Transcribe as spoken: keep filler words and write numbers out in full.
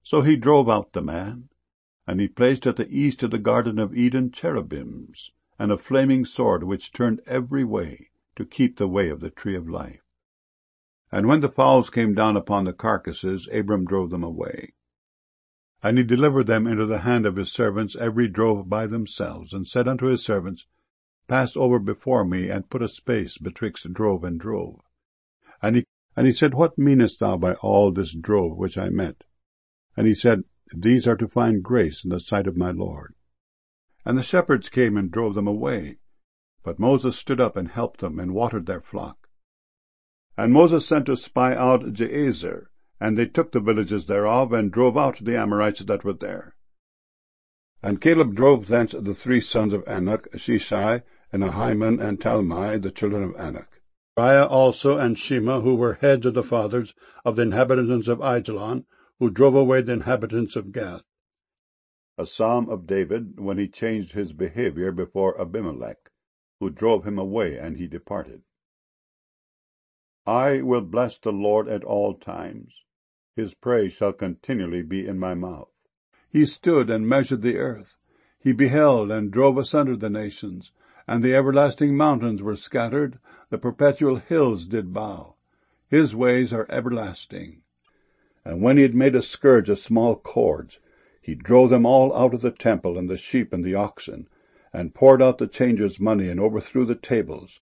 So he drove out the man, and he placed at the east of the Garden of Eden cherubims, and a flaming sword which turned every way, to keep the way of the tree of life. And when the fowls came down upon the carcasses, Abram drove them away. And he delivered them into the hand of his servants, every drove by themselves, and said unto his servants, Pass over before me, and put a space betwixt drove and drove. And he, and he said, What meanest thou by all this drove which I met? And he said, These are to find grace in the sight of my Lord. And the shepherds came and drove them away. But Moses stood up and helped them, and watered their flock. And Moses sent to spy out Jazer, and they took the villages thereof, and drove out the Amorites that were there. And Caleb drove thence the three sons of Anak, Shishai, and Ahiman, and Talmai, the children of Anak. Uriah also, and Shema, who were heads of the fathers of the inhabitants of Aijalon, who drove away the inhabitants of Gath. A psalm of David, when he changed his behavior before Abimelech, who drove him away, and he departed. I will bless the Lord at all times. His praise shall continually be in my mouth. He stood and measured the earth. He beheld and drove asunder the nations, and the everlasting mountains were scattered, the perpetual hills did bow. His ways are everlasting. And when he had made a scourge of small cords, he drove them all out of the temple, and the sheep and the oxen, and poured out the changers' money, and overthrew the tables.